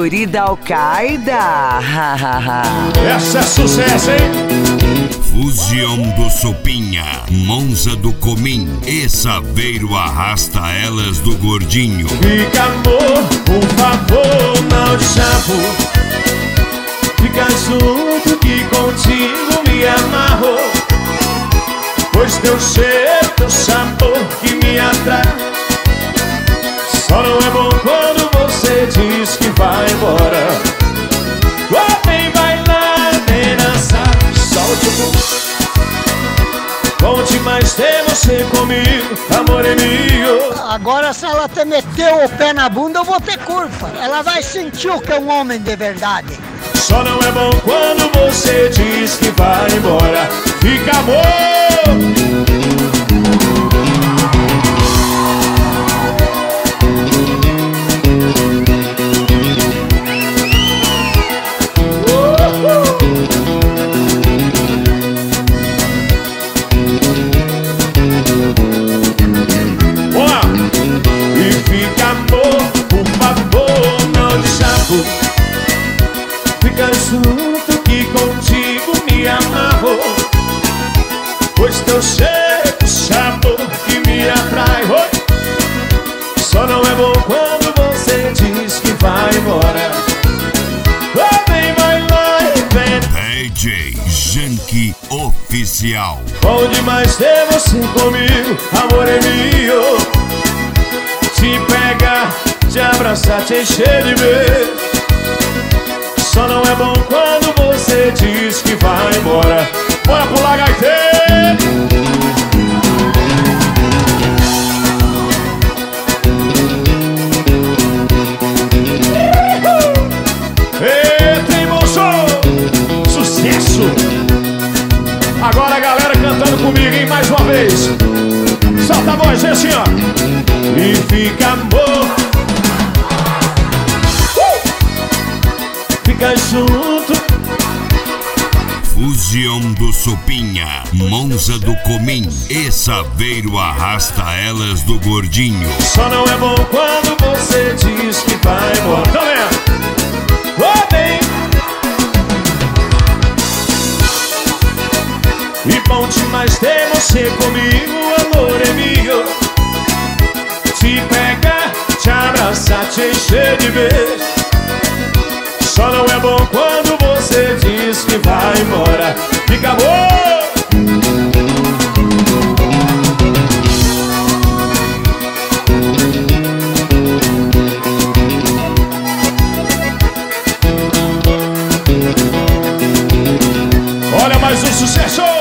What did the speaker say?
guri da Al-Qaeda. Essa é sucesso, hein? Fusião do Sopinha, Monza do Comim e Saveiro arrasta elas do Gordinho. Fica, amor, por favor, não de chapo. Fica junto que contigo me amarro. Pois teu cheiro, teu sabor que me atrai. Só não é bom quando você diz que vai embora. Vem bailar, vem dançar, solte o pulso. Bom demais ter você comigo, amor é meu. Agora se ela te meteu o pé na bunda eu vou ter curva. Ela vai sentir o que é um homem de verdade. Só não é bom quando você diz que vai embora. Fica, amor. Fica junto que contigo me amarro. Pois teu cheiro, sabor que me atrai. Só não é bom quando você diz que vai embora. Vem bailar e vem. DJ Janky Oficial. Bom demais ter você comigo, amor é meu. Te pegar, te abraçar, te encher de beijo. Só não é bom quando você diz que vai embora. Bora pular, gaiteiro! Eita, hein, moço! Sucesso! Agora a galera cantando comigo, hein? Mais uma vez. Solta a voz, assim, ó. E fica, amor. Fica junto. Fusião do Sopinha, Monza do Comim e Saveiro arrasta elas do Gordinho. Só não é bom quando você diz que vai embora. Tá vendo? Bem. E bom demais ter você comigo, amor é meu. Te pegar, te abraçar, te encher de beijo. Só não é bom quando você diz que vai embora. Fica, amor. Olha mais um sucesso.